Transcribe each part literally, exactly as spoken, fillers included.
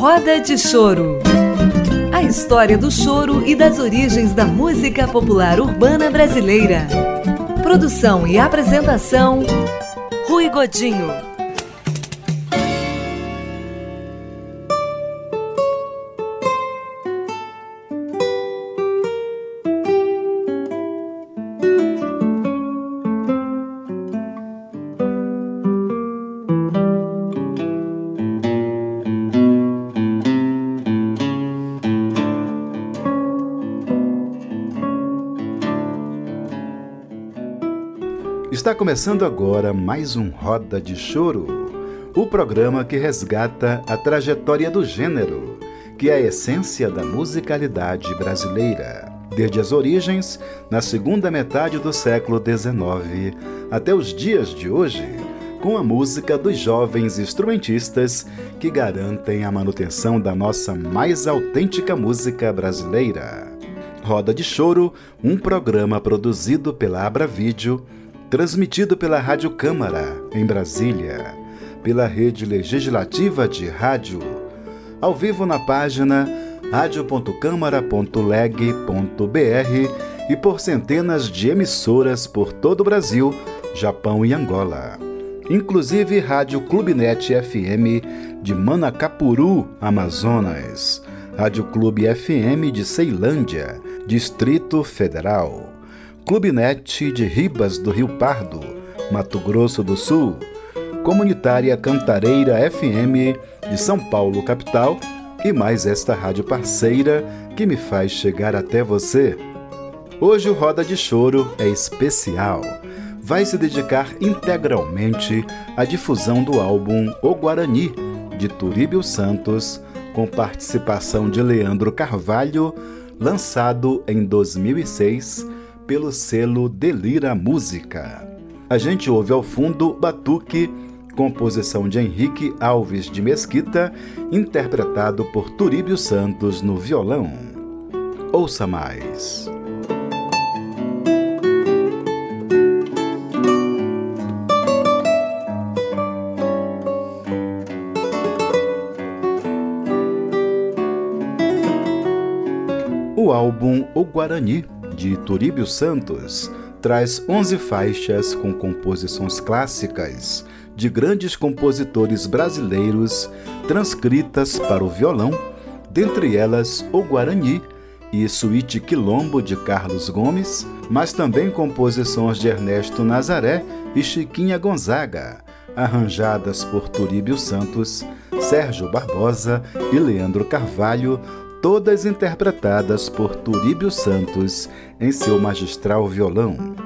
Roda de Choro. A história do choro e das origens da música popular urbana brasileira. Produção e apresentação, Rui Godinho. Está começando agora mais um Roda de Choro, o programa que resgata a trajetória do gênero, que é a essência da musicalidade brasileira, desde as origens, na segunda metade do século dezenove, até os dias de hoje, com a música dos jovens instrumentistas que garantem a manutenção da nossa mais autêntica música brasileira. Roda de Choro, um programa produzido pela Abra Vídeo, transmitido pela Rádio Câmara, em Brasília, pela Rede Legislativa de Rádio, ao vivo na página rádio ponto câmara ponto leg ponto br e por centenas de emissoras por todo o Brasil, Japão e Angola. Inclusive Rádio Clube.net F M de Manacapuru, Amazonas, Rádio Clube F M de Ceilândia, Distrito Federal, Clube.net de Ribas do Rio Pardo, Mato Grosso do Sul, Comunitária Cantareira F M de São Paulo, capital, e mais esta rádio parceira que me faz chegar até você. Hoje o Roda de Choro é especial. Vai se dedicar integralmente à difusão do álbum O Guarani, de Turíbio Santos, com participação de Leandro Carvalho, lançado em dois mil e seis, pelo selo Delira Música. A gente ouve ao fundo Batuque, composição de Henrique Alves de Mesquita, interpretado por Turíbio Santos no violão. Ouça mais. O álbum O Guarani, de Turíbio Santos, traz onze faixas com composições clássicas de grandes compositores brasileiros transcritas para o violão, dentre elas O Guarani e Suíte Quilombo de Carlos Gomes, mas também composições de Ernesto Nazaré e Chiquinha Gonzaga, arranjadas por Turíbio Santos, Sérgio Barbosa e Leandro Carvalho, todas interpretadas por Turíbio Santos em seu magistral violão.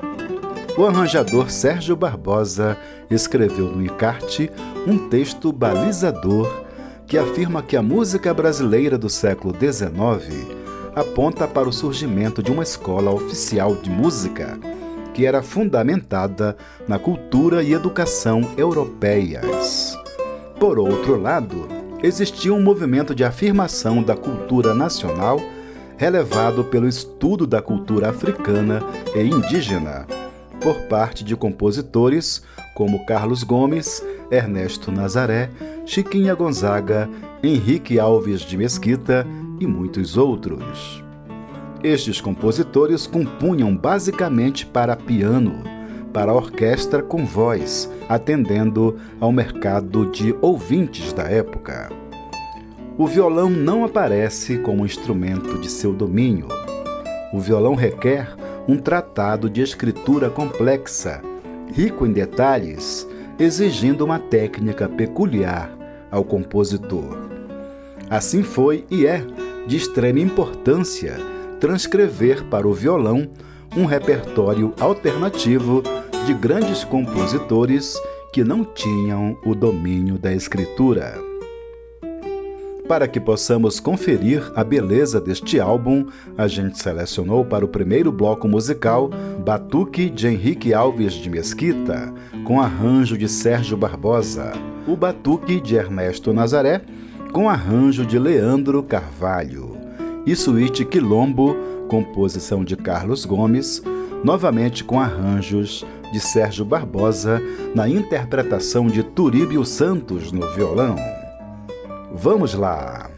O arranjador Sérgio Barbosa escreveu no encarte um texto balizador que afirma que a música brasileira do século dezenove aponta para o surgimento de uma escola oficial de música que era fundamentada na cultura e educação europeias. Por outro lado, existia um movimento de afirmação da cultura nacional relevado pelo estudo da cultura africana e indígena, por parte de compositores como Carlos Gomes, Ernesto Nazaré, Chiquinha Gonzaga, Henrique Alves de Mesquita e muitos outros. Estes compositores compunham basicamente para piano, para orquestra com voz, atendendo ao mercado de ouvintes da época. O violão não aparece como instrumento de seu domínio. O violão requer um tratado de escritura complexa, rico em detalhes, exigindo uma técnica peculiar ao compositor. Assim foi e é de extrema importância transcrever para o violão um repertório alternativo de grandes compositores que não tinham o domínio da escritura. Para que possamos conferir a beleza deste álbum, a gente selecionou para o primeiro bloco musical Batuque de Henrique Alves de Mesquita, com arranjo de Sérgio Barbosa, o Batuque de Ernesto Nazaré, com arranjo de Leandro Carvalho, e Suíte Quilombo, composição de Carlos Gomes, novamente com arranjos de Sérgio Barbosa, na interpretação de Turíbio Santos no violão. Vamos lá!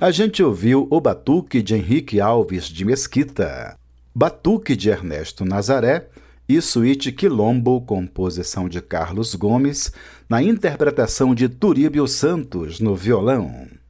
A gente ouviu o Batuque de Henrique Alves de Mesquita, Batuque de Ernesto Nazaré e Suíte Quilombo, composição de Carlos Gomes, na interpretação de Turíbio Santos no violão.